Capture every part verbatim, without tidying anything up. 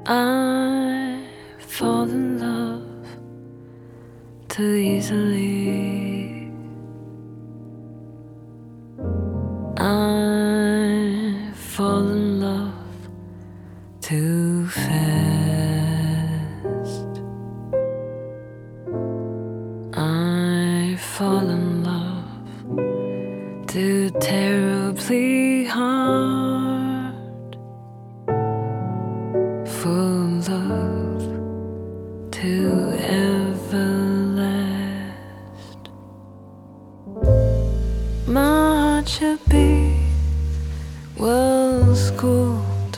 I fall in love too easily. I fall in love too fast. I fall in love too terribly hard for love to ever last. My heart should be well schooled,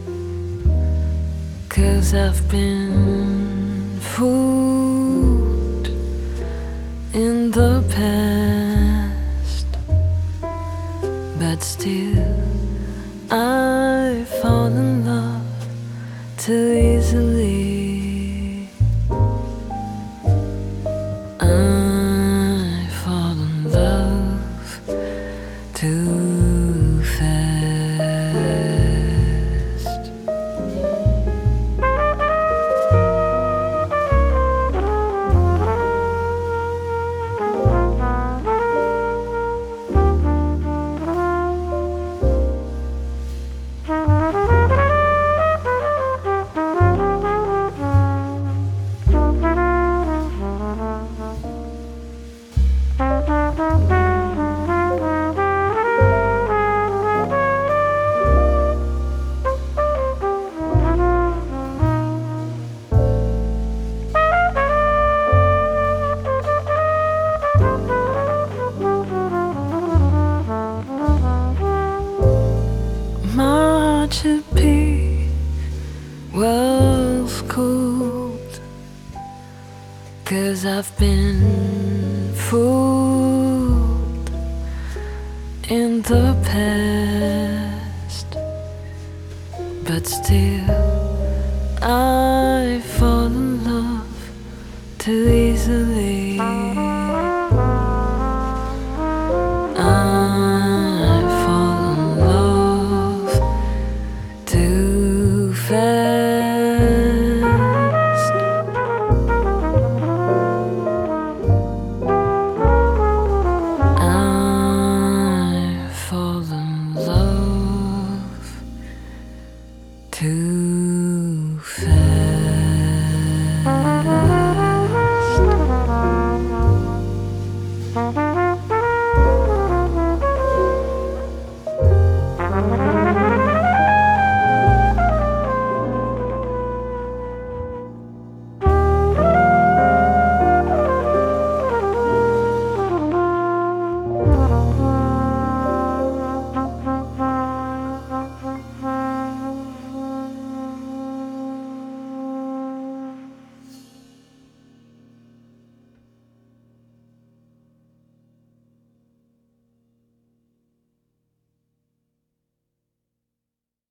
'cause I've been fooled in the past, but still I fall in love too easily. I fall in love too fast. My heart should be well schooled, 'cause I've been fooled in the past, but still I fall in love too easily. I fall in love too fast. I fall in love too